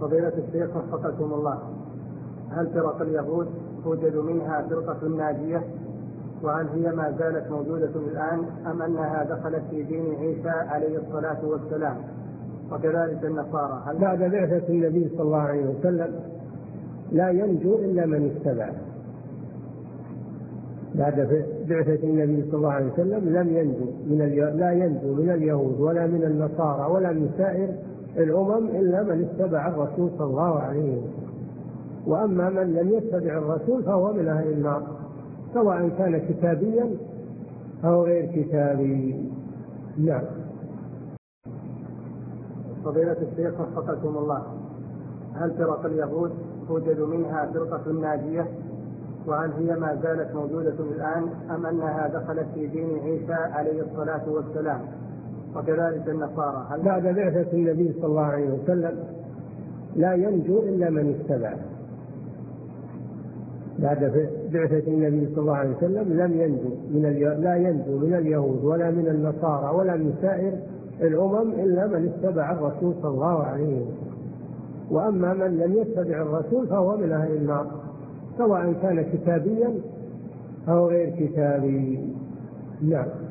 فضيلة الشيخ وفقكم الله، هل فرق اليهود توجد منها فرقة ناجية؟ وهل هي ما زالت موجودة الآن أم أنها دخلت في دين عيسى عليه الصلاة والسلام؟ وكذلك النصارى بعد بعثة النبي صلى الله عليه وسلم لا ينجو إلا من اتبعه. بعد بعثة النبي صلى الله عليه وسلم لا ينجو من اليهود ولا من النصارى ولا من سائر الأمم إلا من اتبع الرسول صلى الله عليه وسلم. وأما من لم يتبع الرسول فهو من أهل النار، سواء كان كتابيا أو غير كتابي. نعم. فضيلة الشيخ وفقكم الله، هل فرق اليهود توجد منها فرقة ناجية؟ وهل هي ما زالت موجودة الآن أم أنها دخلت في دين عيسى عليه الصلاة والسلام؟ وكذلك النصارى بعد بعثة النبي صلى الله عليه وسلم لا ينجو إلا من اتبعه. بعد بعثة النبي صلى الله عليه وسلم لا ينجو من اليهود ولا من النصارى ولا من سائر الأمم إلا من اتبع الرسول صلى الله عليه وسلم. وأما من لم يتبع الرسول فهو من أهل النار، سواء كان كتابيا أو غير كتابي. نعم.